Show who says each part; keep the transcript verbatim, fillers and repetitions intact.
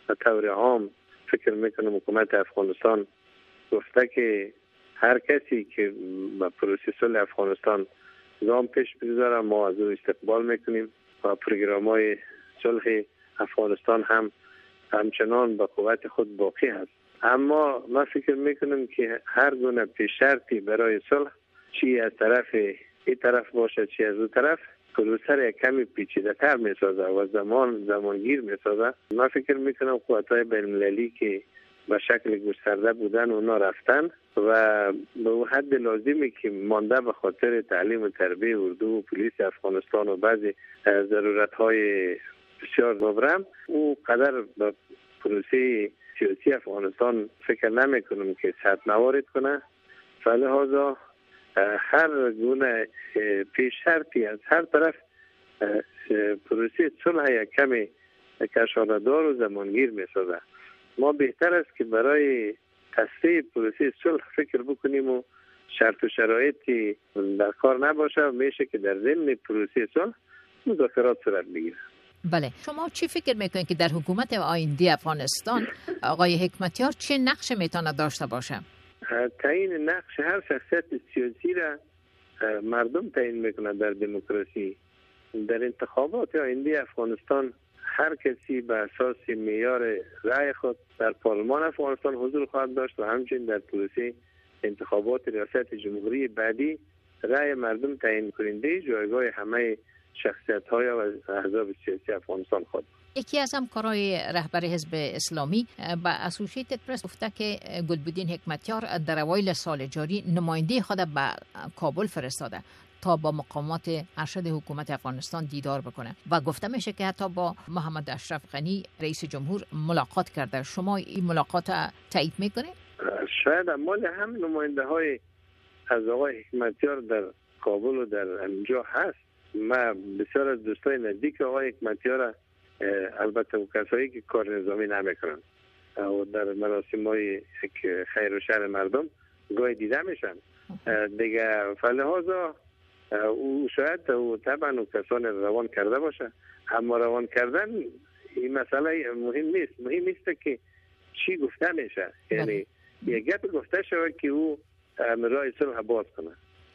Speaker 1: به طور عام فکر میکنم حکومت افغانستان گفته که هر کسی که به پروسه صلح افغانستان گام پیش بگذاره ما از او استقبال میکنیم و پروگرام های صلح افغانستان هم همچنان به قوت خود باقی است. اما ما فکر میکنم که هر گونه پیش شرطی برای صلح چی از طرف این طرف باشه چی از اون طرف پروسه را کمی پیچیده تر می سازه و زمان زمانگیر می سازه. من فکر میکنم قوت‌های بین المللی که به شکل گسترده بودن اونا رفتن و به اون حد لازمی که مانده به خاطر تعلیم و تربیه اردو و پلیس افغانستان و بعضی ضرورت‌های بسیار مبرم او قدر به پروسه سیاسی افغانستان فکر نمی کنم که سطح موارد کنه. فلهذا هر گونه پیش شرطی از هر طرف پروسه صلح یک کمی کشاندار و زمانگیر می سازه. ما بهتر است که برای تصفیه پروسه صلح فکر بکنیم و شرط و شرایطی در کار نباشه. میشه که در ضمن پروسه صلح مذاکرات صورت بگیره.
Speaker 2: بله، شما چی فکر میکنید که در حکومت آینده افغانستان آقای حکمتیار چه نقش میتونه داشته باشه؟
Speaker 1: تعیین نقش هر شخصیت سیاسی را مردم تعیین میکنه در دموکراسی. در انتخابات آینده افغانستان هر کسی به اساس معیار رأی خود در پارلمان افغانستان حضور خواهد داشت و همچنین در پروسه انتخابات ریاست جمهوری بعدی رأی مردم تعیین کننده جایگاه همه شخصیت‌های و احزاب سیاسی افغانستان خود.
Speaker 2: یکی از همکارای رهبر حزب اسلامی با اسوسییتد پرس گفته که گلبدین حکمتیار در اوایل سال جاری نماینده خود به کابل فرستاده تا با مقامات ارشد حکومت افغانستان دیدار بکنه و گفته میشه که حتی با محمد اشرف غنی رئیس جمهور ملاقات کرده. شما این ملاقات تایید میکنید؟
Speaker 1: شاید مال هم نماینده های از آقای حکمتیار در کابل و در اونجا هست. ما بسیار از دوستای نزدیک آقای حکمتیار البته و کسایی که کار نظامی نمیکنن و در مراسم های خیر و شر مردم گاهی دیده میشن دیگه. فلهذا او شاید او طبعا و کسان روان کرده باشه، اما روان کردن این مسئله مهم نیست. مهم نیست که چی گفته میشه. یعنی یک گپ گفته شود که او راه صلح باز کنه.